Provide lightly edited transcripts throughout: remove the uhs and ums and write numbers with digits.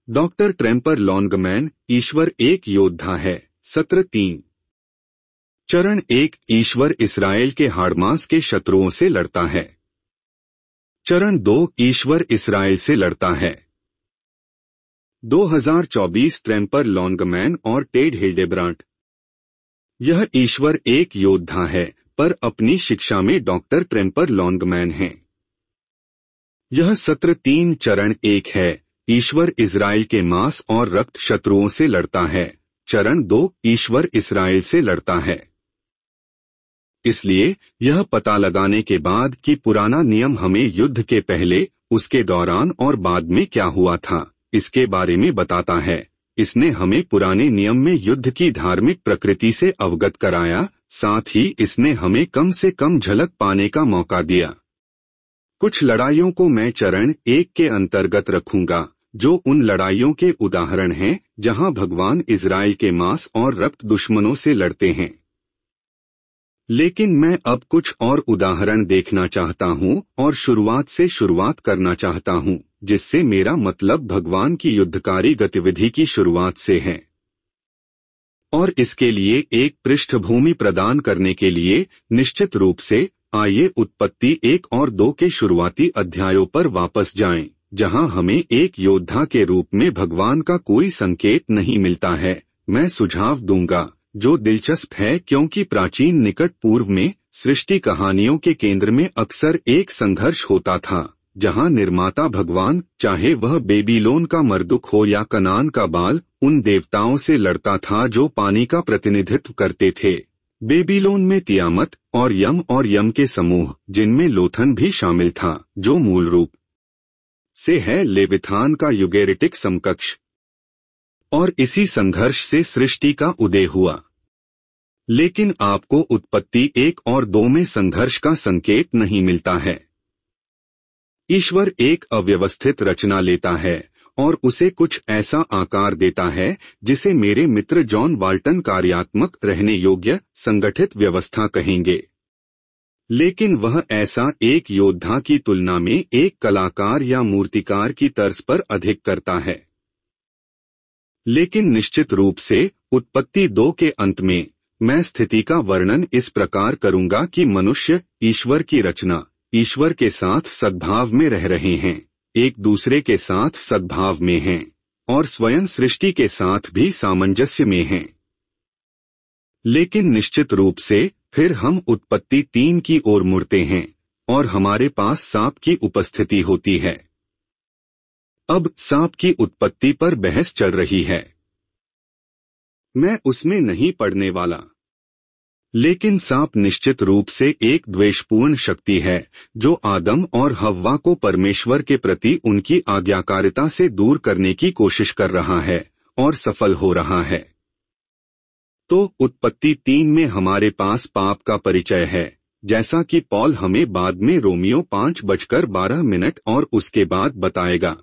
Doctor ट्रेम्पर Longman, ईश्वर एक योद्धा है। सत्र 3। चरण 1, ईश्वर इस्राएल के हाड़मास के शत्रुओं से लड़ता है। चरण 2, ईश्वर इस्राएल से लड़ता है। 2024 ट्रेम्पर लॉन्गमैन और टेड हिल्डेब्रांट। यह ईश्वर एक योद्धा है, पर अपनी शिक्षा में डॉक्टर ट्रेम्पर लॉन्गमैन हैं। यह सत्र 3 चरण 1 है, ईश्वर इस्राएल के मांस और रक्त शत्रुओं से लड़ता है। चरण 2, ईश्वर इस्राएल से लड़ता है। इसलिए यह पता लगाने के बाद कि पुराना नियम हमें युद्ध के पहले, उसके दौरान और बाद में क्या हुआ था, इसके बारे में बताता है। इसने हमें पुराने नियम में युद्ध की धार्मिक प्रकृति से अवगत कराया, साथ ही इसने हमें कम से कम झलक पाने का मौका दिया। कुछ लड़ाइयों को मैं चरण 1 के अंतर्गत रखूंगा, जो उन लड़ाइयों के उदाहरण हैं जहां भगवान इस्राएल के मांस और रक्त दुश्मनों से लड़ते हैं। लेकिन मैं अब कुछ और उदाहरण देखना चाहता हूं और शुरुआत से शुरुआत करना चाहता हूं, जिससे मेरा मतलब भगवान की युद्धकारी गतिविधि की शुरुआत से है। और इसके लिए एक पृष्ठभूमि प्रदान करने के लिए निश्चित रूप से आइए उत्पत्ति 1 और 2 के शुरुआती अध्यायों पर वापस जाएं, जहां हमें एक योद्धा के रूप में भगवान का कोई संकेत नहीं मिलता है। मैं सुझाव दूंगा जो दिलचस्प है, क्योंकि प्राचीन निकट पूर्व में सृष्टि कहानियों के केंद्र में अक्सर एक संघर्ष होता था, जहां निर्माता भगवान, चाहे वह बेबीलोन का मर्दुक हो या कनान का बाल, उन देवताओं से लड़ता था जो पानी का प्रतिनिधित्व करते थे। बेबीलोन में तियामत और यम के समूह, जिनमें लोथन भी शामिल था, जो मूल रूप से है लेविथान का यूगेरिटिक समकक्ष। और इसी संघर्ष से सृष्टि का उदय हुआ। लेकिन आपको उत्पत्ति 1 और 2 में संघर्ष का संकेत नहीं मिलता है। ईश्वर एक अव्यवस्थित रचना लेता है और उसे कुछ ऐसा आकार देता है जिसे मेरे मित्र जॉन वाल्टन कार्यात्मक, रहने योग्य, संगठित व्यवस्था कहेंगे। लेकिन वह ऐसा एक योद्धा की तुलना में एक कलाकार या मूर्तिकार की तर्ज पर अधिक करता है। लेकिन निश्चित रूप से उत्पत्ति 2 के अंत में मैं स्थिति का वर्णन इस प्रकार करूंगा कि मनुष्य ईश्वर की रचना, ईश्वर के साथ सद्भाव में रह रहे हैं, एक दूसरे के साथ सद्भाव में हैं और स्वयं सृष्टि के साथ भी सामंजस्य में हैं। लेकिन निश्चित रूप से फिर हम उत्पत्ति 3 की ओर मुड़ते हैं और हमारे पास सांप की उपस्थिति होती है। अब सांप की उत्पत्ति पर बहस चल रही है। मैं उसमें नहीं पड़ने वाला। लेकिन सांप निश्चित रूप से एक द्वेषपूर्ण शक्ति है, जो आदम और हव्वा को परमेश्वर के प्रति उनकी आज्ञाकारिता से दूर करने की कोशिश कर रहा है और सफल हो रहा है। तो उत्पत्ति 3 में हमारे पास पाप का परिचय है, जैसा कि पॉल हमें बाद में रोमियो 5:12 और उसके बाद बताएगा।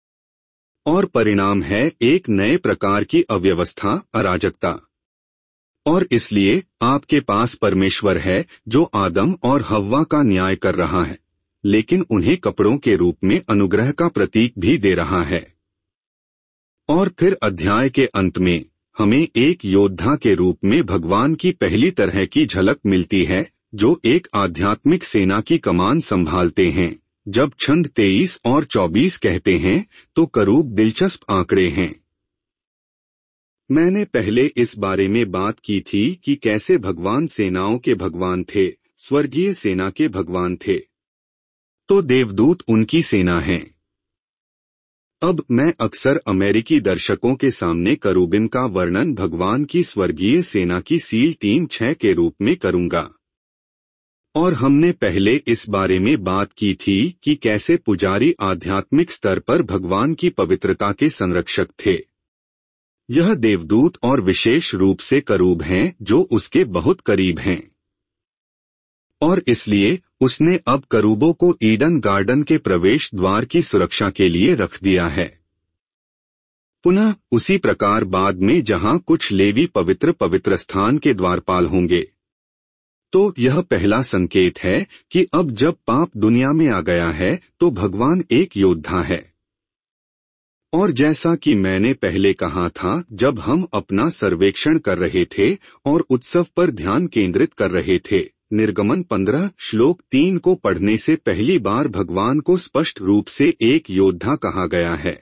और परिणाम है एक नए प्रकार की अव्यवस्था, अराजकता। और इसलिए आपके पास परमेश्वर है जो आदम और हव्वा का न्याय कर रहा है, लेकिन उन्हें कपड़ों के रूप में अनुग्रह का प्रतीक भी दे रहा है। और फिर अध्याय के अंत में हमें एक योद्धा के रूप में भगवान की पहली तरह की झलक मिलती है, जो एक आध्यात्मिक सेना की कमान संभालते हैं। जब छंद 23 और 24 कहते हैं तो करूब दिलचस्प आंकड़े हैं। मैंने पहले इस बारे में बात की थी कि कैसे भगवान सेनाओं के भगवान थे, स्वर्गीय सेना के भगवान थे। तो देवदूत उनकी सेना हैं। अब मैं अक्सर अमेरिकी दर्शकों के सामने करूबिम का वर्णन भगवान की स्वर्गीय सेना की सील टीम 6 के रूप में करूंगा। और हमने पहले इस बारे में बात की थी कि कैसे पुजारी आध्यात्मिक स्तर पर भगवान की पवित्रता के संरक्षक थे। यह देवदूत और विशेष रूप से करूब हैं जो उसके बहुत करीब हैं। और इसलिए उसने अब करूबों को ईडन गार्डन के प्रवेश द्वार की सुरक्षा के लिए रख दिया है। पुनः उसी प्रकार बाद में जहां कुछ लेवी पवित्र स्थान के द्वारपाल होंगे। तो यह पहला संकेत है कि अब जब पाप दुनिया में आ गया है तो भगवान एक योद्धा है। और जैसा कि मैंने पहले कहा था, जब हम अपना सर्वेक्षण कर रहे थे और उत्सव पर ध्यान केंद्रित कर रहे थे, निर्गमन 15 श्लोक 3 को पढ़ने से पहली बार भगवान को स्पष्ट रूप से एक योद्धा कहा गया है।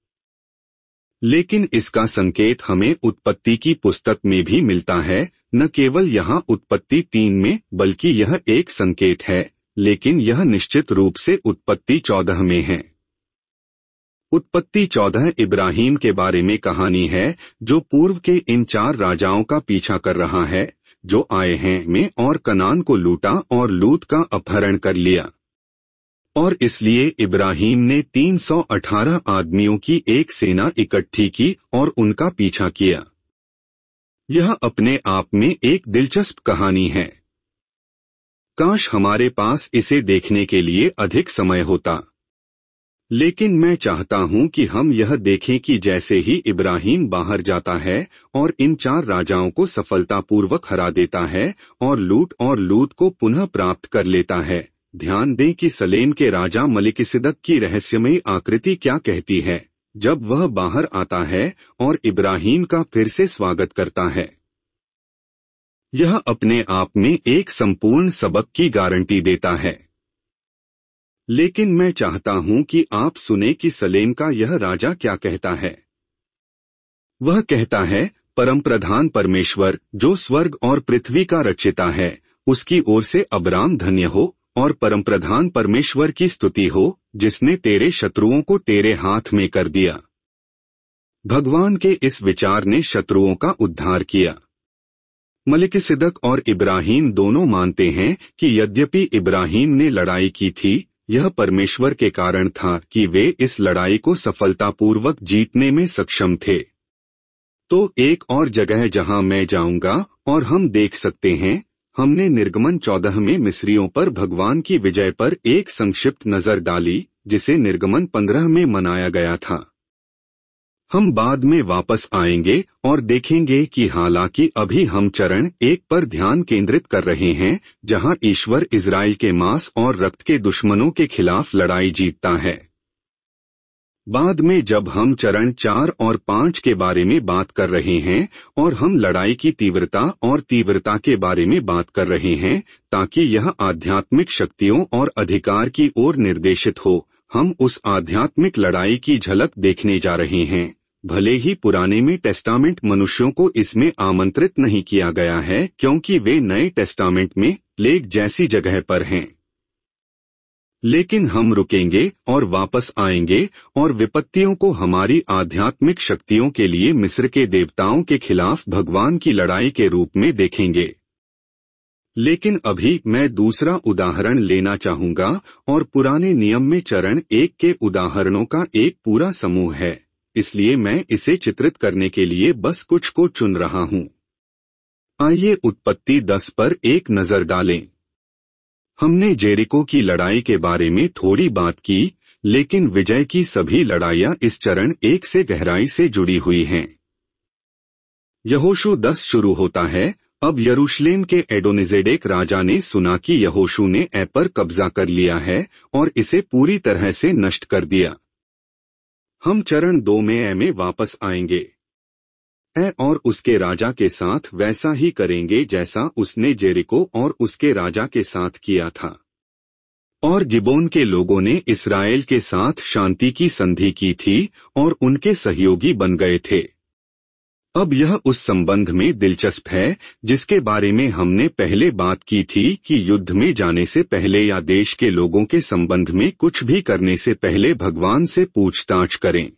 लेकिन इसका संकेत हमें उत्पत्ति की पुस्तक में भी मिलता है, न केवल यहाँ उत्पत्ति 3 में, बल्कि यह एक संकेत है, लेकिन यह निश्चित रूप से उत्पत्ति 14 में है। उत्पत्ति 14 इब्राहिम के बारे में कहानी है, जो पूर्व के इन 4 राजाओं का पीछा कर रहा है, जो आए हैं में और कनान को लूटा और लूत का अपहरण कर लिया। और इसलिए इब्राहिम ने 318 आदमियों की एक सेना इकट्ठी की और उनका पीछा किया। यह अपने आप में एक दिलचस्प कहानी है। काश हमारे पास इसे देखने के लिए अधिक समय होता। लेकिन मैं चाहता हूं कि हम यह देखें कि जैसे ही इब्राहिम बाहर जाता है और इन 4 राजाओं को सफलतापूर्वक हरा देता है और लूत को पुनः प्राप्त कर लेता है, ध्यान दें कि सलेम के राजा मलिकिसिदक की रहस्यमयी आकृति क्या कहती है जब वह बाहर आता है और इब्राहिम का फिर से स्वागत करता है। यह अपने आप में एक संपूर्ण सबक की गारंटी देता है। लेकिन मैं चाहता हूं कि आप सुने कि सलेम का यह राजा क्या कहता है। वह कहता है, परमप्रधान परमेश्वर जो स्वर्ग और पृथ्वी का रचिता है, उसकी ओर से अब्राम धन्य हो और परमप्रधान परमेश्वर की स्तुति हो, जिसने तेरे शत्रुओं को तेरे हाथ में कर दिया। भगवान के इस विचार ने शत्रुओं का उद्धार किया। मलिकिसिदक और इब्राहिम दोनों मानते हैं कि यद्यपि इब्राहिम ने लड़ाई की थी, यह परमेश्वर के कारण था कि वे इस लड़ाई को सफलतापूर्वक जीतने में सक्षम थे। तो एक और जगह जहां मैं जाऊंगा और हम देख सकते हैं, हमने निर्गमन 14 में मिस्रियों पर भगवान की विजय पर एक संक्षिप्त नजर डाली, जिसे निर्गमन 15 में मनाया गया था। हम बाद में वापस आएंगे और देखेंगे कि हालांकि अभी हम चरण 1 पर ध्यान केंद्रित कर रहे हैं, जहां ईश्वर इजराइल के मांस और रक्त के दुश्मनों के खिलाफ लड़ाई जीतता है। बाद में जब हम चरण 4 और 5 के बारे में बात कर रहे हैं और हम लड़ाई की तीव्रता के बारे में बात कर रहे हैं, ताकि यह आध्यात्मिक शक्तियों और अधिकार की ओर निर्देशित हो, हम उस आध्यात्मिक लड़ाई की झलक देखने जा रहे हैं। भले ही पुराने में टेस्टामेंट मनुष्यों को इसमें आमंत्रित नहीं किया गया है, क्योंकि वे नए टेस्टामेंट में प्लेग जैसी जगह पर हैं। लेकिन हम रुकेंगे और वापस आएंगे और विपत्तियों को हमारी आध्यात्मिक शक्तियों के लिए मिस्र के देवताओं के खिलाफ भगवान की लड़ाई के रूप में देखेंगे। लेकिन अभी मैं दूसरा उदाहरण लेना चाहूंगा, और पुराने नियम में चरण 1 के उदाहरणों का एक पूरा समूह है, इसलिए मैं इसे चित्रित करने के लिए बस कुछ को चुन रहा हूं। आइए उत्पत्ति 10 पर एक नजर डालें। हमने जेरिको की लड़ाई के बारे में थोड़ी बात की, लेकिन विजय की सभी लड़ाइयां इस चरण 1 से गहराई से जुड़ी हुई हैं। यहोशू 10 शुरू होता है, अब यरूशलेम के एडोनिजेडेक राजा ने सुना कि यहोशू ने ए पर कब्जा कर लिया है और इसे पूरी तरह से नष्ट कर दिया। हम चरण 2 में ए में वापस आएंगे। ए और उसके राजा के साथ वैसा ही करेंगे जैसा उसने जेरिको और उसके राजा के साथ किया था। और गिबोन के लोगों ने इस्राएल के साथ शांति की संधि की थी और उनके सहयोगी बन गए थे। अब यह उस संबंध में दिलचस्प है जिसके बारे में हमने पहले बात की थी कि युद्ध में जाने से पहले या देश के लोगों के संबंध में कुछ भी करने से पहले भगवान से पूछताछ करें।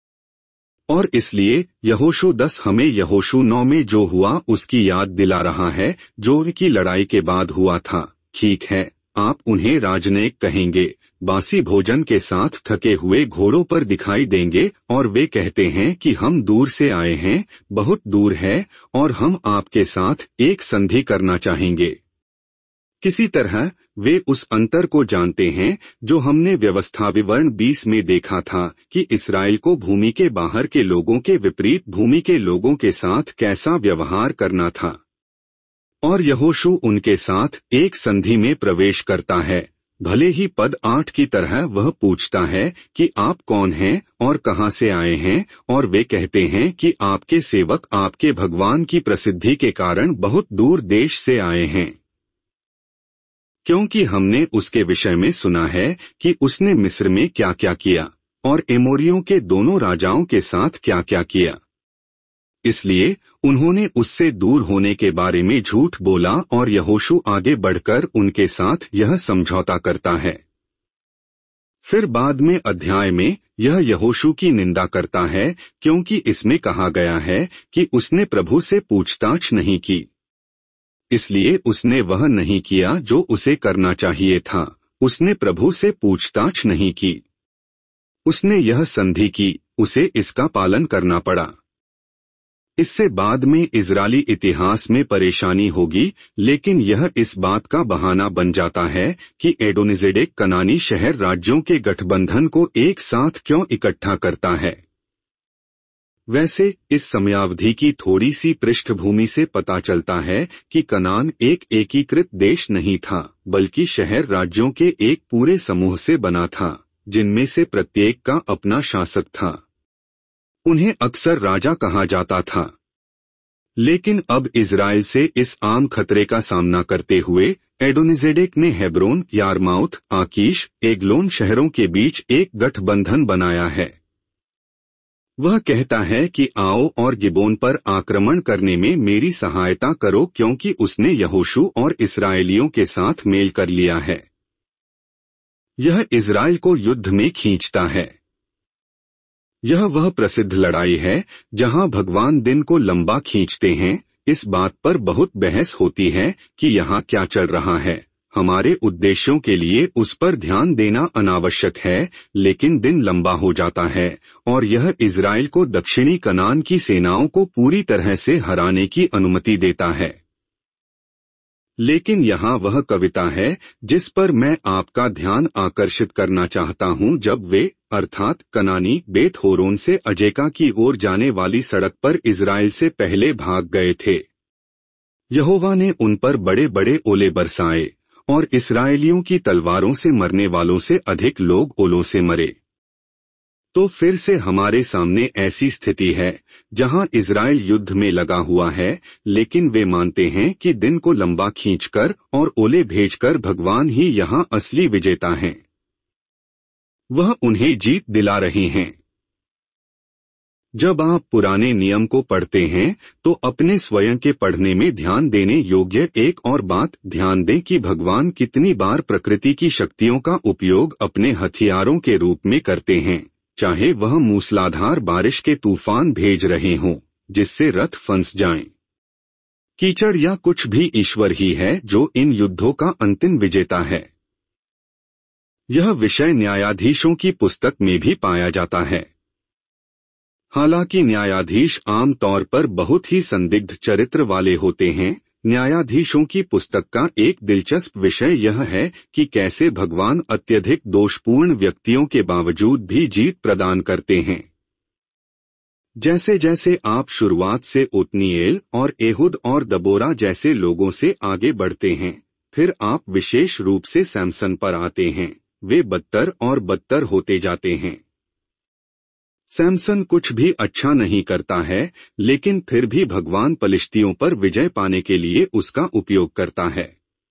और इसलिए यहोशू 10 हमें यहोशू 9 में जो हुआ उसकी याद दिला रहा है, जो की लड़ाई के बाद हुआ था। ठीक है, आप उन्हें राजनयिक कहेंगे, बासी भोजन के साथ थके हुए घोड़ों पर दिखाई देंगे और वे कहते हैं कि हम दूर से आए हैं, बहुत दूर है, और हम आपके साथ एक संधि करना चाहेंगे। किसी तरह वे उस अंतर को जानते हैं जो हमने व्यवस्था विवरण 20 में देखा था कि इस्राएल को भूमि के बाहर के लोगों के विपरीत भूमि के लोगों के साथ कैसा व्यवहार करना था। और यहोशू उनके साथ एक संधि में प्रवेश करता है, भले ही पद 8 की तरह वह पूछता है कि आप कौन हैं और कहां से आए हैं, और वे कहते हैं कि आपके सेवक आपके भगवान की प्रसिद्धि के कारण बहुत दूर देश से आए हैं, क्योंकि हमने उसके विषय में सुना है कि उसने मिस्र में क्या क्या किया और एमोरियों के दोनों राजाओं के साथ क्या क्या किया। इसलिए उन्होंने उससे दूर होने के बारे में झूठ बोला और यहोशू आगे बढ़कर उनके साथ यह समझौता करता है। फिर बाद में अध्याय में यह यहोशू की निंदा करता है, क्योंकि इसमें कहा गया है कि उसने प्रभु से पूछताछ नहीं की। इसलिए उसने वह नहीं किया जो उसे करना चाहिए था, उसने प्रभु से पूछताछ नहीं की। उसने यह संधि की, उसे इसका पालन करना पड़ा। इससे बाद में इजरायली इतिहास में परेशानी होगी, लेकिन यह इस बात का बहाना बन जाता है कि एडोनिज़ेडेक कनानी शहर राज्यों के गठबंधन को एक साथ क्यों इकट्ठा करता है। वैसे इस समयावधि की थोड़ी सी पृष्ठभूमि से पता चलता है कि कनान एक एकीकृत देश नहीं था, बल्कि शहर राज्यों के एक पूरे समूह से बना था, जिनमें से प्रत्येक का अपना शासक था। उन्हें अक्सर राजा कहा जाता था। लेकिन अब इजराइल से इस आम खतरे का सामना करते हुए एडोनिज़ेडेक ने हेब्रोन, यारमाउथ, आकीश, एग्लोन शहरों के बीच एक गठबंधन बनाया है। वह कहता है कि आओ और गिबोन पर आक्रमण करने में मेरी सहायता करो, क्योंकि उसने यहोशू और इस्राएलियों के साथ मेल कर लिया है। यह इजराइल को युद्ध में खींचता है। यह वह प्रसिद्ध लड़ाई है जहां भगवान दिन को लंबा खींचते हैं। इस बात पर बहुत बहस होती है कि यहाँ क्या चल रहा है। हमारे उद्देश्यों के लिए उस पर ध्यान देना अनावश्यक है, लेकिन दिन लंबा हो जाता है और यह इजराइल को दक्षिणी कनान की सेनाओं को पूरी तरह से हराने की अनुमति देता है। लेकिन यहाँ वह कविता है जिस पर मैं आपका ध्यान आकर्षित करना चाहता हूँ। जब वे अर्थात कनानी बेत होरोन से अजेका की ओर जाने वाली सड़क पर इजराइल से पहले भाग गए थे, यहोवा ने उन पर बड़े बड़े ओले बरसाए और इस्राएलियों की तलवारों से मरने वालों से अधिक लोग ओलों से मरे। तो फिर से हमारे सामने ऐसी स्थिति है जहां इजराइल युद्ध में लगा हुआ है, लेकिन वे मानते हैं कि दिन को लंबा खींचकर और ओले भेजकर भगवान ही यहां असली विजेता हैं। वह उन्हें जीत दिला रहे हैं। जब आप पुराने नियम को पढ़ते हैं तो अपने स्वयं के पढ़ने में ध्यान देने योग्य एक और बात ध्यान दें कि भगवान कितनी बार प्रकृति की शक्तियों का उपयोग अपने हथियारों के रूप में करते हैं, चाहे वह मूसलाधार बारिश के तूफान भेज रहे हों जिससे रथ फंस जाएं, कीचड़ या कुछ भी। ईश्वर ही है जो इन युद्धों का अंतिम विजेता है। यह विषय न्यायाधीशों की पुस्तक में भी पाया जाता है। हालांकि न्यायाधीश आम तौर पर बहुत ही संदिग्ध चरित्र वाले होते हैं। न्यायाधीशों की पुस्तक का एक दिलचस्प विषय यह है कि कैसे भगवान अत्यधिक दोषपूर्ण व्यक्तियों के बावजूद भी जीत प्रदान करते हैं। जैसे जैसे आप शुरुआत से ओत्नीएल और एहुद और दबोरा जैसे लोगों से आगे बढ़ते हैं, फिर आप विशेष रूप से सैमसन पर आते हैं, वे बदतर और बदतर होते जाते हैं। सैमसन कुछ भी अच्छा नहीं करता है, लेकिन फिर भी भगवान पलिश्तियों पर विजय पाने के लिए उसका उपयोग करता है।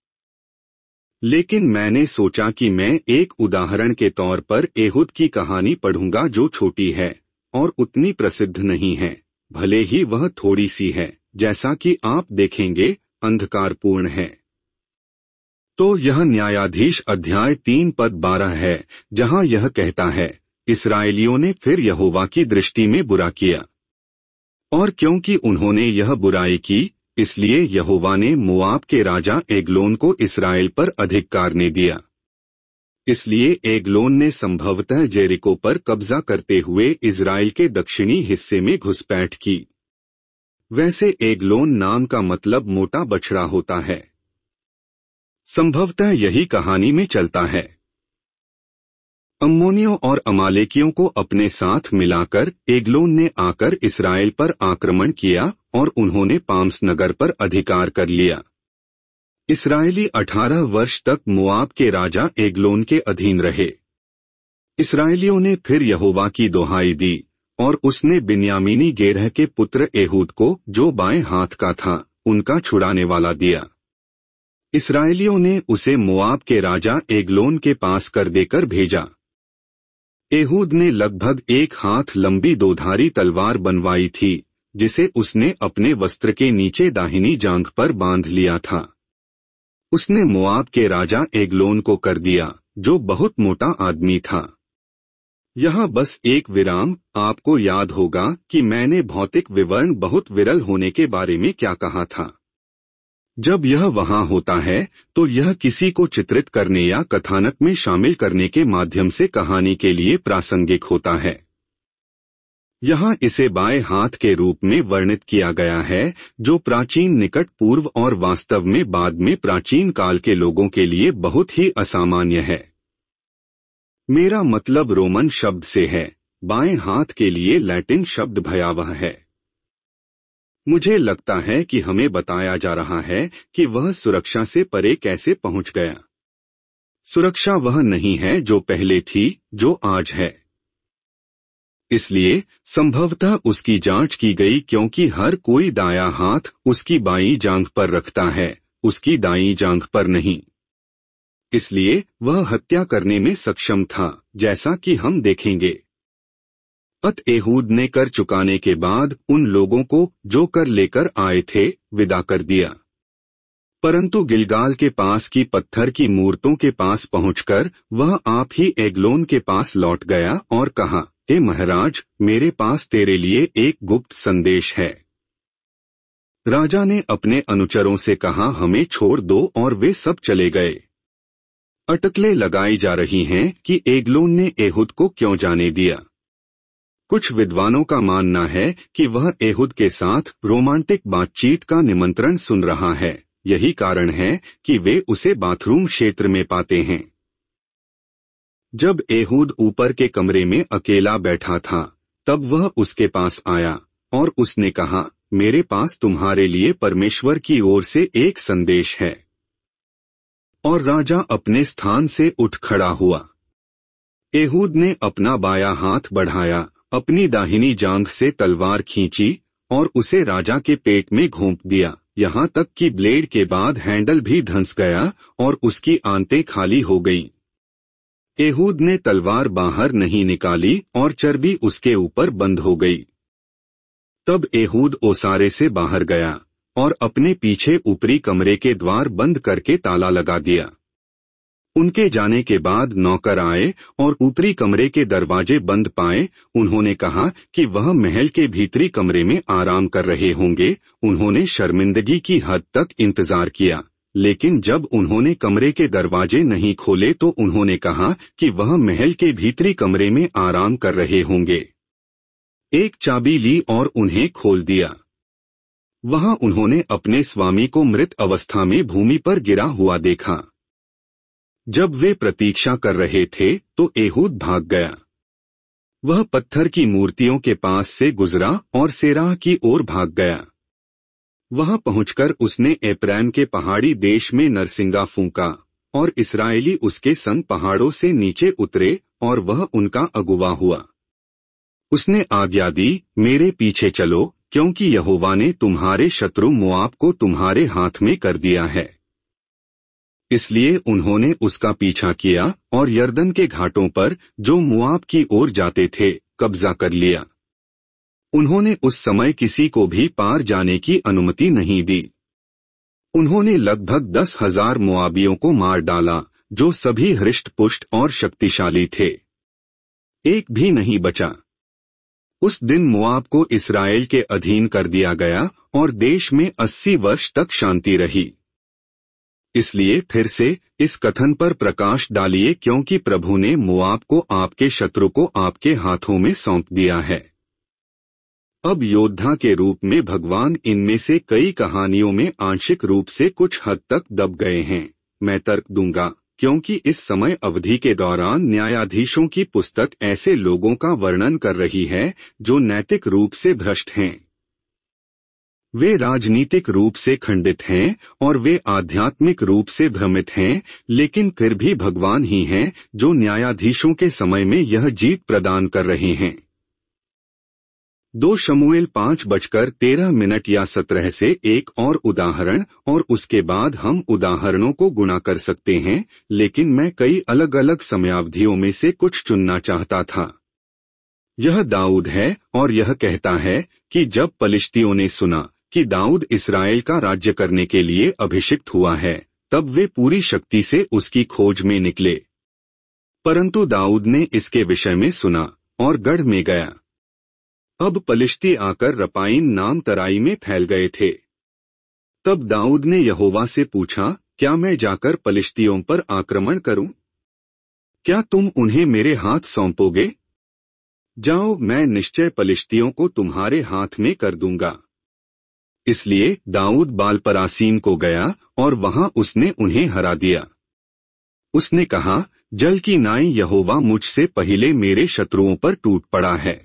लेकिन मैंने सोचा कि मैं एक उदाहरण के तौर पर एहुद की कहानी पढ़ूंगा, जो छोटी है और उतनी प्रसिद्ध नहीं है, भले ही वह थोड़ी सी है, जैसा कि आप देखेंगे अंधकारपूर्ण है। तो यह न्यायाधीश अध्याय 3 पद 12 है, जहां यह कहता है, इस्राएलियों ने फिर यहोवा की दृष्टि में बुरा किया, और क्योंकि उन्होंने यह बुराई की, इसलिए यहोवा ने मोआब के राजा एग्लोन को इस्राएल पर अधिकार ने दिया। इसलिए एग्लोन ने संभवतः जेरिको पर कब्जा करते हुए इस्राएल के दक्षिणी हिस्से में घुसपैठ की। वैसे एग्लोन नाम का मतलब मोटा बछड़ा होता है। संभवतः यही कहानी में चलता है। अम्मोनियों और अमालेकियों को अपने साथ मिलाकर एग्लोन ने आकर इस्राएल पर आक्रमण किया और उन्होंने पाम्स नगर पर अधिकार कर लिया। इसराइली 18 वर्ष तक मोआब के राजा एग्लोन के अधीन रहे। इसराइलियों ने फिर यहोवा की दुहाई दी और उसने बिन्यामीनी गेरह के पुत्र एहूद को, जो बाएं हाथ का था, उनका छुड़ाने वाला दिया। इसराइलियों ने उसे मोआब के राजा एग्लोन के पास कर देकर भेजा। एहूद ने लगभग 1 हाथ लंबी दोधारी तलवार बनवाई थी, जिसे उसने अपने वस्त्र के नीचे दाहिनी जांघ पर बांध लिया था। उसने मोआब के राजा एग्लोन को कर दिया, जो बहुत मोटा आदमी था। यहाँ बस एक विराम। आपको याद होगा कि मैंने भौतिक विवरण बहुत विरल होने के बारे में क्या कहा था। जब यह वहाँ होता है तो यह किसी को चित्रित करने या कथानक में शामिल करने के माध्यम से कहानी के लिए प्रासंगिक होता है। यहाँ इसे बाएं हाथ के रूप में वर्णित किया गया है, जो प्राचीन निकट पूर्व और वास्तव में बाद में प्राचीन काल के लोगों के लिए बहुत ही असामान्य है। मेरा मतलब रोमन शब्द से है। बाएं हाथ के लिए लैटिन शब्द भयावह है। मुझे लगता है कि हमें बताया जा रहा है कि वह सुरक्षा से परे कैसे पहुंच गया। सुरक्षा वह नहीं है जो पहले थी, जो आज है। इसलिए संभवतः उसकी जांच की गई, क्योंकि हर कोई दायां हाथ उसकी बाईं जांघ पर रखता है, उसकी दाईं जांघ पर नहीं। इसलिए वह हत्या करने में सक्षम था, जैसा कि हम देखेंगे। एहूद ने कर चुकाने के बाद उन लोगों को, जो कर लेकर आए थे, विदा कर दिया। परंतु गिलगाल के पास की पत्थर की मूर्तों के पास पहुंचकर वह आप ही एग्लोन के पास लौट गया और कहा, हे महाराज, मेरे पास तेरे लिए एक गुप्त संदेश है। राजा ने अपने अनुचरों से कहा, हमें छोड़ दो, और वे सब चले गए। अटकलें लगाई जा रही हैं कि एग्लोन ने एहूद को क्यों जाने दिया। कुछ विद्वानों का मानना है कि वह एहूद के साथ रोमांटिक बातचीत का निमंत्रण सुन रहा है। यही कारण है कि वे उसे बाथरूम क्षेत्र में पाते हैं। जब एहूद ऊपर के कमरे में अकेला बैठा था, तब वह उसके पास आया और उसने कहा, मेरे पास तुम्हारे लिए परमेश्वर की ओर से एक संदेश है। और राजा अपने स्थान से उठ खड़ा हुआ। एहूद ने अपना बायां हाथ बढ़ाया, अपनी दाहिनी जांघ से तलवार खींची और उसे राजा के पेट में घोंप दिया, यहाँ तक कि ब्लेड के बाद हैंडल भी धंस गया और उसकी आंतें खाली हो गईं। एहूद ने तलवार बाहर नहीं निकाली और चर्बी उसके ऊपर बंद हो गई। तब एहूद ओसारे से बाहर गया और अपने पीछे ऊपरी कमरे के द्वार बंद करके ताला लगा दिया। उनके जाने के बाद नौकर आए और ऊपरी कमरे के दरवाजे बंद पाए। उन्होंने कहा कि वह महल के भीतरी कमरे में आराम कर रहे होंगे। उन्होंने शर्मिंदगी की हद तक इंतजार किया, लेकिन जब उन्होंने कमरे के दरवाजे नहीं खोले तो उन्होंने कहा कि वह महल के भीतरी कमरे में आराम कर रहे होंगे। एक चाबी ली और उन्हें खोल दिया। वहां उन्होंने अपने स्वामी को मृत अवस्था में भूमि पर गिरा हुआ देखा। जब वे प्रतीक्षा कर रहे थे तो एहूद भाग गया। वह पत्थर की मूर्तियों के पास से गुजरा और सेराह की ओर भाग गया। वहां पहुंचकर उसने एप्रैम के पहाड़ी देश में नरसिंगा फूंका और इस्राएली उसके संग पहाड़ों से नीचे उतरे और वह उनका अगुवा हुआ। उसने आज्ञा दी, मेरे पीछे चलो, क्योंकि यहोवा ने तुम्हारे शत्रु मोआब को तुम्हारे हाथ में कर दिया है। इसलिए उन्होंने उसका पीछा किया और यरदन के घाटों पर, जो मोआब की ओर जाते थे, कब्जा कर लिया। उन्होंने उस समय किसी को भी पार जाने की अनुमति नहीं दी। उन्होंने लगभग 10,000 मोआबियों को मार डाला, जो सभी हृष्ट-पुष्ट और शक्तिशाली थे। एक भी नहीं बचा। उस दिन मोआब को इस्राएल के अधीन कर दिया गया और देश में 80 वर्ष तक शांति रही। इसलिए फिर से इस कथन पर प्रकाश डालिए, क्योंकि प्रभु ने मोआब को, आपके शत्रु को, आपके हाथों में सौंप दिया है। अब योद्धा के रूप में भगवान इनमें से कई कहानियों में आंशिक रूप से कुछ हद तक दब गए हैं। मैं तर्क दूंगा, क्योंकि इस समय अवधि के दौरान न्यायाधीशों की पुस्तक ऐसे लोगों का वर्णन कर रही है जो नैतिक रूप से भ्रष्ट हैं। वे राजनीतिक रूप से खंडित हैं और वे आध्यात्मिक रूप से भ्रमित हैं, लेकिन फिर भी भगवान ही हैं जो न्यायाधीशों के समय में यह जीत प्रदान कर रहे हैं। 2 शमूएल 5:13 या 17 से एक और उदाहरण, और उसके बाद हम उदाहरणों को गुणा कर सकते हैं, लेकिन मैं कई अलग अलग समयावधियों में से कुछ चुनना चाहता था। यह दाऊद है और यह कहता है कि जब पलिश्तियों ने सुना कि दाऊद इस्राएल का राज्य करने के लिए अभिषिक्त हुआ है, तब वे पूरी शक्ति से उसकी खोज में निकले। परंतु दाऊद ने इसके विषय में सुना और गढ़ में गया। अब पलिश्ती आकर रपाईम नाम तराई में फैल गए थे। तब दाऊद ने यहोवा से पूछा, क्या मैं जाकर पलिश्तियों पर आक्रमण करूं? क्या तुम उन्हें मेरे हाथ सौंपोगे? जाओ, मैं निश्चय पलिश्तियों को तुम्हारे हाथ में कर दूंगा। इसलिए दाऊद बालपरासीम को गया और वहां उसने उन्हें हरा दिया। उसने कहा, जल की नाई यहोवा मुझसे पहले मेरे शत्रुओं पर टूट पड़ा है।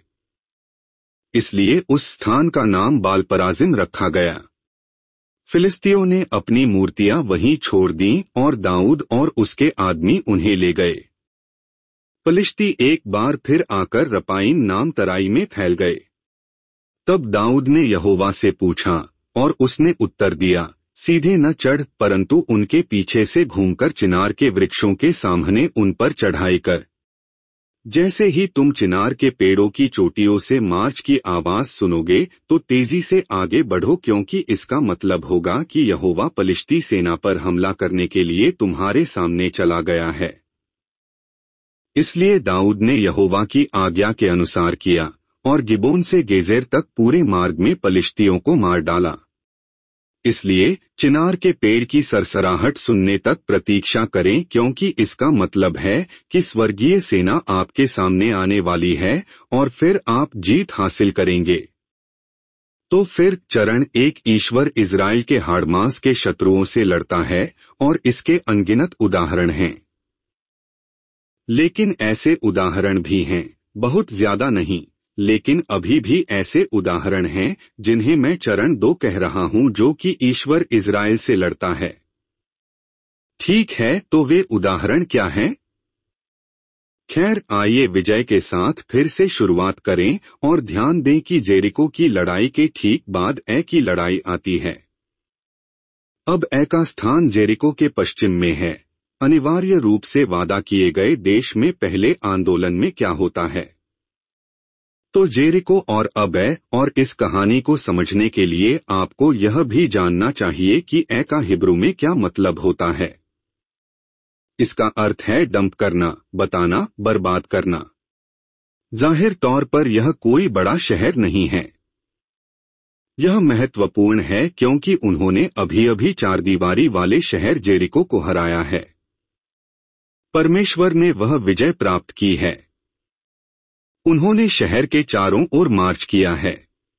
इसलिए उस स्थान का नाम बालपराजिम रखा गया। फिलिस्तियों ने अपनी मूर्तियां वहीं छोड़ दी और दाऊद और उसके आदमी उन्हें ले गए। पलिश्ती एक बार फिर आकर रपाईम नाम तराई में फैल गए। तब दाऊद ने यहोवा से पूछा और उसने उत्तर दिया, सीधे न चढ़, परंतु उनके पीछे से घूमकर चिनार के वृक्षों के सामने उन पर चढ़ाई कर। जैसे ही तुम चिनार के पेड़ों की चोटियों से मार्च की आवाज सुनोगे तो तेजी से आगे बढ़ो, क्योंकि इसका मतलब होगा कि यहोवा पलिश्ती सेना पर हमला करने के लिए तुम्हारे सामने चला गया है। इसलिए दाऊद ने यहोवा की आज्ञा के अनुसार किया और गिबोन से गेजेर तक पूरे मार्ग में पलिश्तियों को मार डाला। इसलिए चिनार के पेड़ की सरसराहट सुनने तक प्रतीक्षा करें, क्योंकि इसका मतलब है कि स्वर्गीय सेना आपके सामने आने वाली है और फिर आप जीत हासिल करेंगे। तो फिर चरण 1, ईश्वर इज़राइल के हाड़मास के शत्रुओं से लड़ता है और इसके अनगिनत उदाहरण हैं। लेकिन ऐसे उदाहरण भी हैं, बहुत ज्यादा नहीं, लेकिन अभी भी ऐसे उदाहरण हैं जिन्हें मैं चरण 2 कह रहा हूं, जो कि ईश्वर इज़राइल से लड़ता है। ठीक है, तो वे उदाहरण क्या हैं? खैर, आइए विजय के साथ फिर से शुरुआत करें और ध्यान दें कि जेरिको की लड़ाई के ठीक बाद ए की लड़ाई आती है। अब ए का स्थान जेरिको के पश्चिम में है। अनिवार्य रूप से वादा किए गए देश में पहले आंदोलन में क्या होता है? तो जेरिको और अब ए, और इस कहानी को समझने के लिए आपको यह भी जानना चाहिए कि ए का हिब्रू में क्या मतलब होता है। इसका अर्थ है डंप करना, बताना, बर्बाद करना। जाहिर तौर पर यह कोई बड़ा शहर नहीं है। यह महत्वपूर्ण है क्योंकि उन्होंने अभी अभी 4 दीवारी वाले शहर जेरिको को हराया है। परमेश्वर ने वह विजय प्राप्त की है। उन्होंने शहर के चारों ओर मार्च किया है।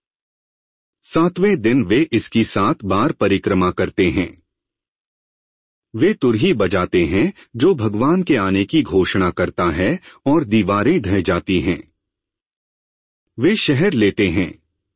7वें दिन वे इसकी 7 बार परिक्रमा करते हैं। वे तुरही बजाते हैं जो भगवान के आने की घोषणा करता है, और दीवारें ढह जाती हैं। वे शहर लेते हैं।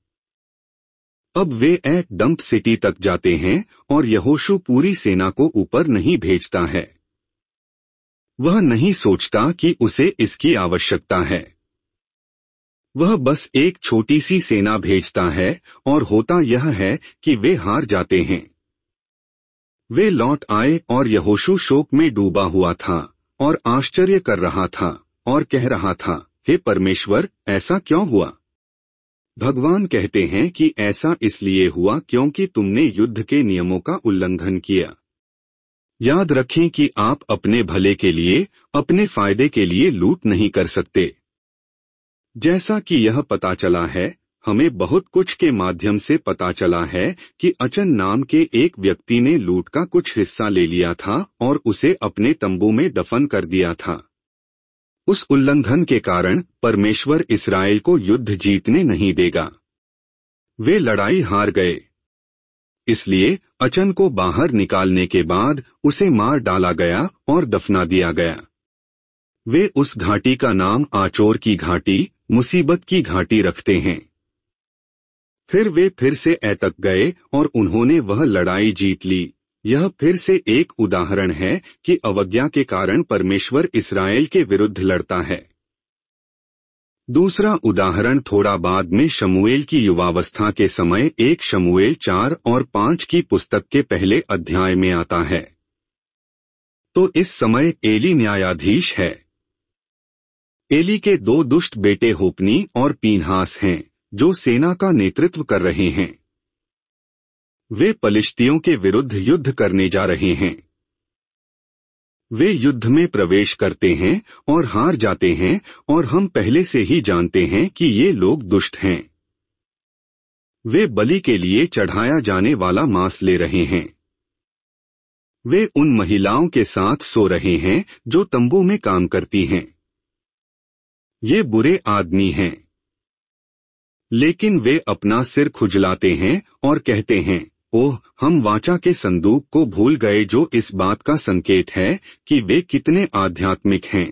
अब वे ए डंप सिटी तक जाते हैं और यहोशू पूरी सेना को ऊपर नहीं भेजता है। वह नहीं सोचता कि उसे इसकी आवश्यकता है। वह बस एक छोटी सी सेना भेजता है और होता यह है कि वे हार जाते हैं। वे लौट आए और यहोशू शोक में डूबा हुआ था और आश्चर्य कर रहा था और कह रहा था, हे परमेश्वर, ऐसा क्यों हुआ? भगवान कहते हैं कि ऐसा इसलिए हुआ क्योंकि तुमने युद्ध के नियमों का उल्लंघन किया। याद रखें कि आप अपने भले के लिए, अपने फायदे के लिए लूट नहीं कर सकते। जैसा कि यह पता चला है, हमें बहुत कुछ के माध्यम से पता चला है कि अचन नाम के एक व्यक्ति ने लूट का कुछ हिस्सा ले लिया था और उसे अपने तंबू में दफन कर दिया था। उस उल्लंघन के कारण परमेश्वर इस्राएल को युद्ध जीतने नहीं देगा। वे लड़ाई हार गए। इसलिए अचन को बाहर निकालने के बाद उसे मार डाला गया और दफना दिया गया। वे उस घाटी का नाम आचोर की घाटी, मुसीबत की घाटी रखते हैं। फिर वे फिर से ऐतक गए और उन्होंने वह लड़ाई जीत ली। यह फिर से एक उदाहरण है कि अवज्ञा के कारण परमेश्वर इस्राएल के विरुद्ध लड़ता है। दूसरा उदाहरण थोड़ा बाद में शमूएल की युवावस्था के समय 1 शमूएल 4 और 5 की पुस्तक के पहले अध्याय में आता है। तो इस समय एली न्यायाधीश है। एली के 2 दुष्ट बेटे होपनी और पीनहास हैं, जो सेना का नेतृत्व कर रहे हैं। वे पलिश्तियों के विरुद्ध युद्ध करने जा रहे हैं। वे युद्ध में प्रवेश करते हैं और हार जाते हैं, और हम पहले से ही जानते हैं कि ये लोग दुष्ट हैं। वे बलि के लिए चढ़ाया जाने वाला मांस ले रहे हैं। वे उन महिलाओं के साथ सो रहे हैं जो तंबू में काम करती हैं। ये बुरे आदमी हैं। लेकिन वे अपना सिर खुजलाते हैं और कहते हैं, ओह, हम वाचा के संदूक को भूल गए, जो इस बात का संकेत है कि वे कितने आध्यात्मिक हैं।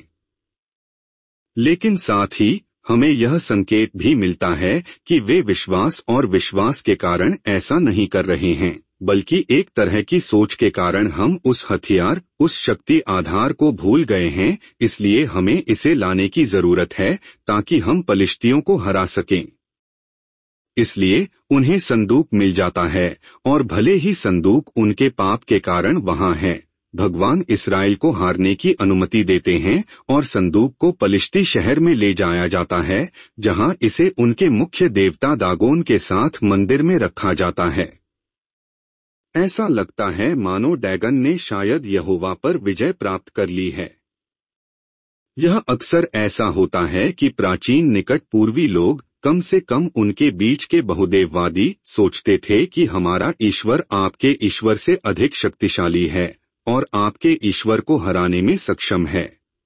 लेकिन साथ ही हमें यह संकेत भी मिलता है कि वे विश्वास और विश्वास के कारण ऐसा नहीं कर रहे हैं, बल्कि एक तरह की सोच के कारण हम उस हथियार, उस शक्ति आधार को भूल गए हैं। इसलिए हमें इसे लाने की जरूरत है ताकि हम पलिश्तियों को हरा सकें। इसलिए उन्हें संदूक मिल जाता है, और भले ही संदूक उनके पाप के कारण वहां है, भगवान इस्राएल को हारने की अनुमति देते हैं और संदूक को पलिश्ती शहर में ले जाया जाता है, जहां इसे उनके मुख्य देवता दागोन के साथ मंदिर में रखा जाता है। ऐसा लगता है मानो डैगन ने शायद यहोवा पर विजय प्राप्त कर ली है। यह अक्सर ऐसा होता है कि प्राचीन निकट पूर्वी लोग, कम से कम उनके बीच के बहुदेववादी, सोचते थे कि हमारा ईश्वर आपके ईश्वर से अधिक शक्तिशाली है और आपके ईश्वर को हराने में सक्षम है।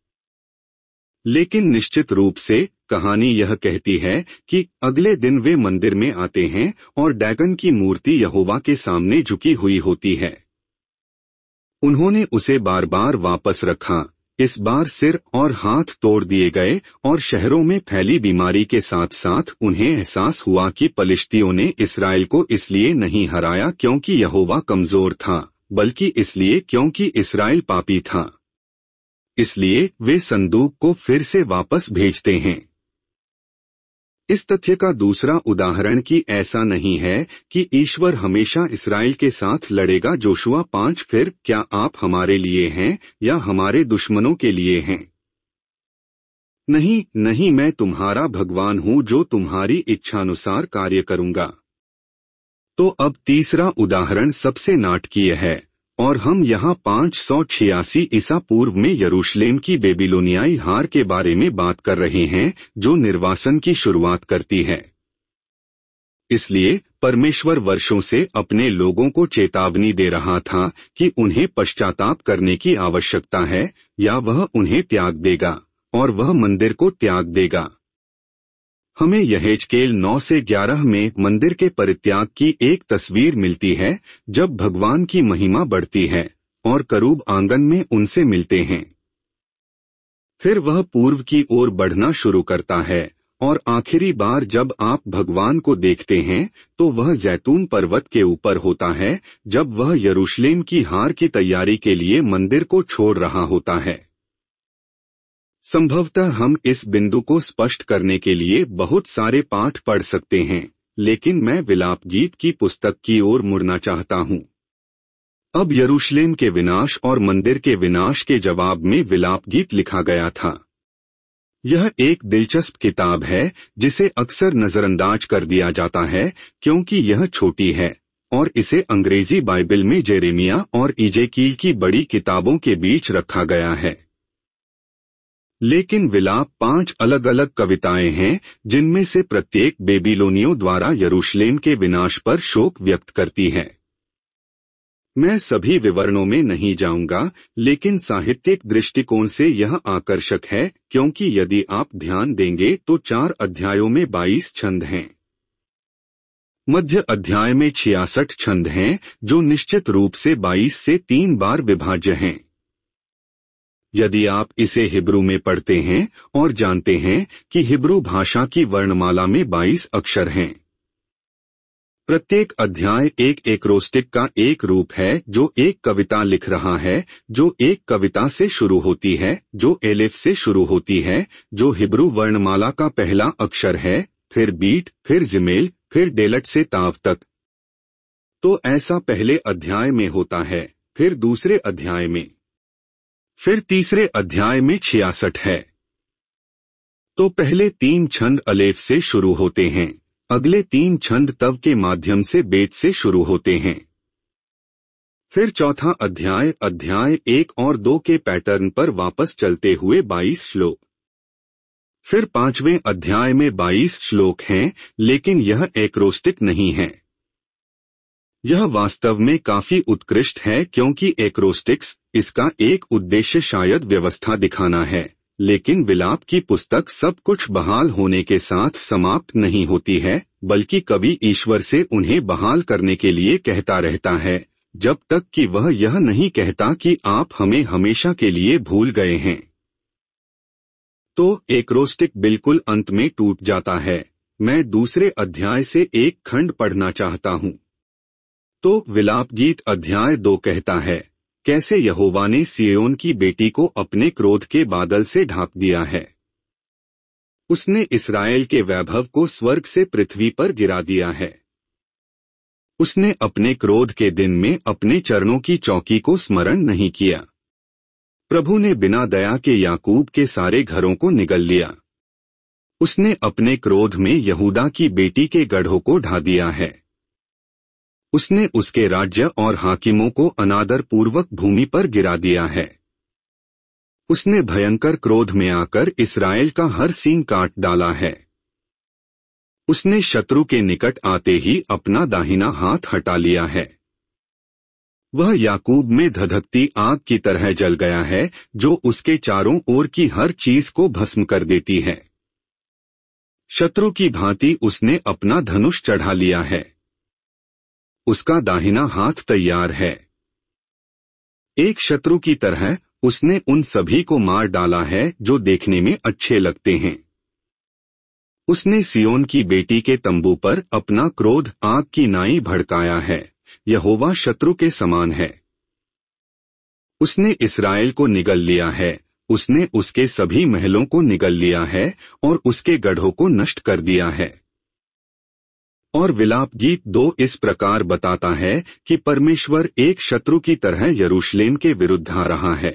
लेकिन निश्चित रूप से कहानी यह कहती है कि अगले दिन वे मंदिर में आते हैं और डैगन की मूर्ति यहोवा के सामने झुकी हुई होती है। उन्होंने उसे बार बार वापस रखा। इस बार सिर और हाथ तोड़ दिए गए, और शहरों में फैली बीमारी के साथ साथ उन्हें एहसास हुआ कि पलिश्तियों ने इस्राएल को इसलिए नहीं हराया क्योंकि यहोवा कमजोर था, बल्कि इसलिए क्योंकि इस्राएल पापी था। इसलिए वे संदूक को फिर से वापस भेजते हैं। इस तथ्य का दूसरा उदाहरण कि ऐसा नहीं है कि ईश्वर हमेशा इस्राएल के साथ लड़ेगा। जोशुआ 5 फिर क्या आप हमारे लिए हैं या हमारे दुश्मनों के लिए हैं? नहीं नहीं, मैं तुम्हारा भगवान हूँ जो तुम्हारी इच्छानुसार कार्य करूँगा। तो अब तीसरा उदाहरण सबसे नाटकीय है, और हम यहाँ 586 ईसा पूर्व में यरूशलेम की बेबीलोनियाई हार के बारे में बात कर रहे हैं, जो निर्वासन की शुरुआत करती है। इसलिए परमेश्वर वर्षों से अपने लोगों को चेतावनी दे रहा था कि उन्हें पश्चाताप करने की आवश्यकता है, या वह उन्हें त्याग देगा और वह मंदिर को त्याग देगा। हमें यहेजकेल 9 से 11 में मंदिर के परित्याग की एक तस्वीर मिलती है, जब भगवान की महिमा बढ़ती है और करूब आंगन में उनसे मिलते हैं। फिर वह पूर्व की ओर बढ़ना शुरू करता है, और आखिरी बार जब आप भगवान को देखते हैं तो वह जैतून पर्वत के ऊपर होता है, जब वह यरूशलेम की हार की तैयारी के लिए मंदिर को छोड़ रहा होता है। संभवतः हम इस बिंदु को स्पष्ट करने के लिए बहुत सारे पाठ पढ़ सकते हैं, लेकिन मैं विलाप गीत की पुस्तक की ओर मुड़ना चाहता हूँ। अब यरूशलेम के विनाश और मंदिर के विनाश के जवाब में विलाप गीत लिखा गया था। यह एक दिलचस्प किताब है जिसे अक्सर नजरअंदाज कर दिया जाता है क्योंकि यह छोटी है, और इसे अंग्रेजी बाइबल में जेरेमिया और इजेकील की बड़ी किताबों के बीच रखा गया है। लेकिन विलाप 5 अलग अलग कविताएं हैं, जिनमें से प्रत्येक बेबीलोनियों द्वारा यरूशलेम के विनाश पर शोक व्यक्त करती है। मैं सभी विवरणों में नहीं जाऊंगा, लेकिन साहित्यिक दृष्टिकोण से यह आकर्षक है क्योंकि यदि आप ध्यान देंगे तो 4 अध्यायों में 22 छंद हैं। मध्य अध्याय में 66 छंद हैं, जो निश्चित रूप से 22 से 3 बार विभाज्य हैं। यदि आप इसे हिब्रू में पढ़ते हैं और जानते हैं कि हिब्रू भाषा की वर्णमाला में 22 अक्षर हैं, प्रत्येक अध्याय एक एक्रोस्टिक का एक रूप है जो एक कविता लिख रहा है, जो एक कविता से शुरू होती है, जो एलिफ से शुरू होती है, जो हिब्रू वर्णमाला का पहला अक्षर है, फिर बीट, फिर जिमेल, फिर डेलट से ताव तक। तो ऐसा पहले अध्याय में होता है, फिर दूसरे अध्याय में, फिर तीसरे अध्याय में 66 है। तो पहले 3 छंद अलेफ से शुरू होते हैं, अगले 3 छंद तव के माध्यम से बेत से शुरू होते हैं। फिर चौथा अध्याय अध्याय 1 और 2 के पैटर्न पर वापस चलते हुए 22 श्लोक। फिर 5वें अध्याय में 22 श्लोक हैं, लेकिन यह एक्रोस्टिक नहीं है। यह वास्तव में काफी उत्कृष्ट है, क्योंकि एक्रोस्टिक्स, इसका एक उद्देश्य शायद व्यवस्था दिखाना है, लेकिन विलाप की पुस्तक सब कुछ बहाल होने के साथ समाप्त नहीं होती है, बल्कि कवि ईश्वर से उन्हें बहाल करने के लिए कहता रहता है, जब तक कि वह यह नहीं कहता कि आप हमें हमेशा के लिए भूल गए हैं। तो एक्रोस्टिक बिल्कुल अंत में टूट जाता है। मैं दूसरे अध्याय से एक खंड पढ़ना चाहता हूँ। तो विलाप गीत अध्याय 2 कहता है, कैसे यहोवा ने सिय्योन की बेटी को अपने क्रोध के बादल से ढांप दिया है। उसने इस्राएल के वैभव को स्वर्ग से पृथ्वी पर गिरा दिया है। उसने अपने क्रोध के दिन में अपने चरणों की चौकी को स्मरण नहीं किया। प्रभु ने बिना दया के याकूब के सारे घरों को निगल लिया। उसने अपने क्रोध में यहूदा की बेटी के गढ़ों को ढा दिया है। उसने उसके राज्य और हाकिमों को अनादर पूर्वक भूमि पर गिरा दिया है। उसने भयंकर क्रोध में आकर इस्राएल का हर सींग काट डाला है। उसने शत्रु के निकट आते ही अपना दाहिना हाथ हटा लिया है। वह याकूब में धधकती आग की तरह जल गया है, जो उसके चारों ओर की हर चीज को भस्म कर देती है। शत्रु की भांति उसने अपना धनुष चढ़ा लिया है। उसका दाहिना हाथ तैयार है। एक शत्रु की तरह उसने उन सभी को मार डाला है जो देखने में अच्छे लगते हैं। उसने सिय्योन की बेटी के तंबू पर अपना क्रोध आग की नाई भड़काया है। यहोवा शत्रु के समान है। उसने इस्राएल को निगल लिया है। उसने उसके सभी महलों को निगल लिया है और उसके गढ़ों को नष्ट कर दिया है। और विलाप गीत 2 इस प्रकार बताता है कि परमेश्वर एक शत्रु की तरह यरूशलेम के विरुद्ध आ रहा है।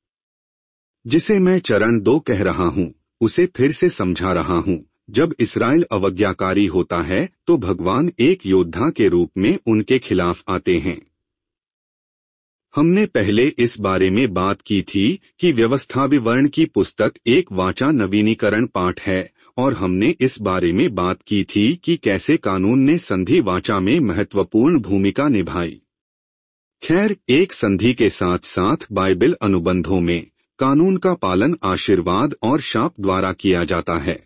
जिसे मैं चरण 2 कह रहा हूँ, उसे फिर से समझा रहा हूँ। जब इस्राएल अवज्ञाकारी होता है तो भगवान एक योद्धा के रूप में उनके खिलाफ आते हैं। हमने पहले इस बारे में बात की थी कि व्यवस्था विवरण की पुस्तक एक वाचा नवीनीकरण पाठ है, और हमने इस बारे में बात की थी कि कैसे कानून ने संधि वाचा में महत्वपूर्ण भूमिका निभाई। खैर, एक संधि के साथ साथ बाइबल अनुबंधों में कानून का पालन आशीर्वाद और शाप द्वारा किया जाता है।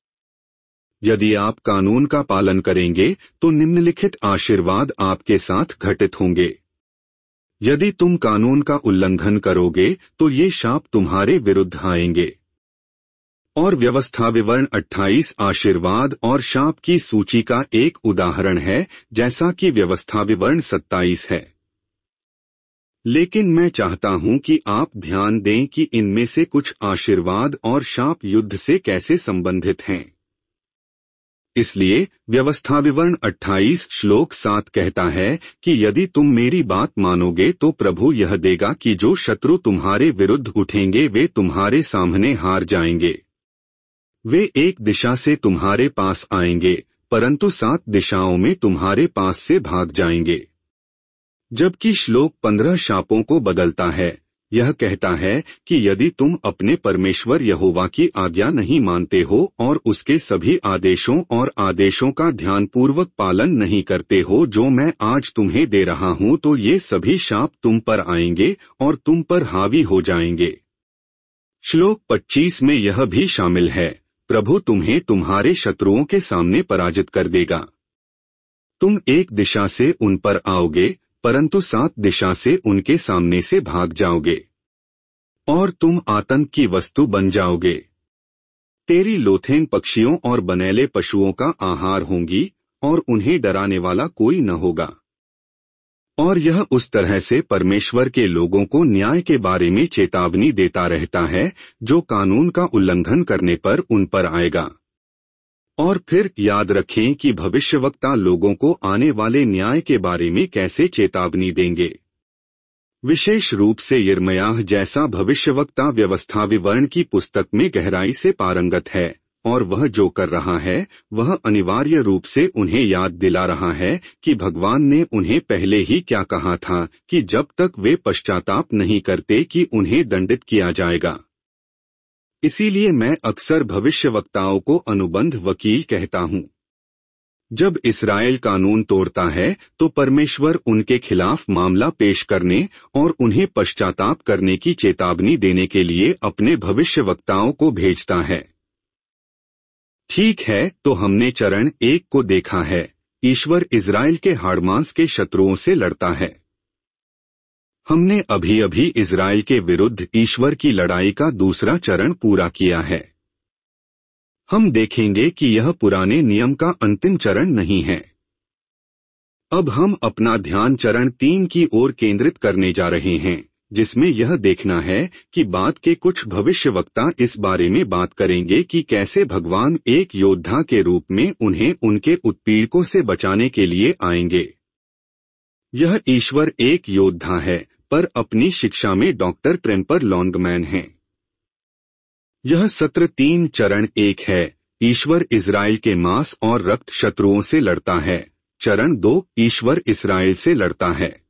यदि आप कानून का पालन करेंगे तो निम्नलिखित आशीर्वाद आपके साथ घटित होंगे। यदि तुम कानून का उल्लंघन करोगे तो ये शाप तुम्हारे विरुद्ध आएंगे। और व्यवस्था विवरण 28 आशीर्वाद और शाप की सूची का एक उदाहरण है, जैसा कि व्यवस्था विवरण 27 है। लेकिन मैं चाहता हूं कि आप ध्यान दें कि इनमें से कुछ आशीर्वाद और शाप युद्ध से कैसे संबंधित हैं। इसलिए व्यवस्था विवरण 28 श्लोक 7 कहता है कि यदि तुम मेरी बात मानोगे तो प्रभु यह देगा कि जो शत्रु तुम्हारे विरुद्ध उठेंगे वे तुम्हारे सामने हार जाएंगे। वे एक दिशा से तुम्हारे पास आएंगे, परंतु 7 दिशाओं में तुम्हारे पास से भाग जाएंगे। जबकि श्लोक 15 शापों को बदलता है। यह कहता है कि यदि तुम अपने परमेश्वर यहोवा की आज्ञा नहीं मानते हो और उसके सभी आदेशों और आदेशों का ध्यानपूर्वक पालन नहीं करते हो जो मैं आज तुम्हें दे रहा हूं, तो ये सभी शाप तुम पर आएंगे और तुम पर हावी हो जाएंगे। श्लोक 25 में यह भी शामिल है, प्रभु तुम्हें तुम्हारे शत्रुओं के सामने पराजित कर देगा। तुम एक दिशा से उन पर आओगे, परंतु 7 दिशा से उनके सामने से भाग जाओगे और तुम आतंक की वस्तु बन जाओगे। तेरी लोथें पक्षियों और बनेले पशुओं का आहार होंगी और उन्हें डराने वाला कोई न होगा। और यह उस तरह से परमेश्वर के लोगों को न्याय के बारे में चेतावनी देता रहता है जो कानून का उल्लंघन करने पर उन पर आएगा। और फिर याद रखें कि भविष्यवक्ता लोगों को आने वाले न्याय के बारे में कैसे चेतावनी देंगे। विशेष रूप से यिर्मयाह जैसा भविष्यवक्ता व्यवस्था विवरण की पुस्तक में गहराई से पारंगत है, और वह जो कर रहा है वह अनिवार्य रूप से उन्हें याद दिला रहा है कि भगवान ने उन्हें पहले ही क्या कहा था कि जब तक वे पश्चाताप नहीं करते कि उन्हें दंडित किया जाएगा। इसीलिए मैं अक्सर भविष्यवक्ताओं को अनुबंध वकील कहता हूँ। जब इस्राएल कानून तोड़ता है तो परमेश्वर उनके खिलाफ मामला पेश करने और उन्हें पश्चाताप करने की चेतावनी देने के लिए अपने भविष्यवक्ताओं को भेजता है। ठीक है, तो हमने चरण 1 को देखा है। ईश्वर इज़राइल के हाड़मांस के शत्रुओं से लड़ता है। हमने अभी अभी इज़राइल के विरुद्ध ईश्वर की लड़ाई का दूसरा चरण पूरा किया है। हम देखेंगे कि यह पुराने नियम का अंतिम चरण नहीं है। अब हम अपना ध्यान चरण 3 की ओर केंद्रित करने जा रहे हैं, जिसमें यह देखना है कि बाद के कुछ भविष्यवक्ता इस बारे में बात करेंगे कि कैसे भगवान एक योद्धा के रूप में उन्हें उनके उत्पीड़कों से बचाने के लिए आएंगे। यह ईश्वर एक योद्धा है, पर अपनी शिक्षा में डॉक्टर प्रेम्पर लॉन्गमैन हैं। यह सत्र 3 चरण 1 है। ईश्वर इज़राइल के मांस और रक्त शत्रुओं से लड़ता है। चरण 2 ईश्वर इस्राएल से लड़ता है।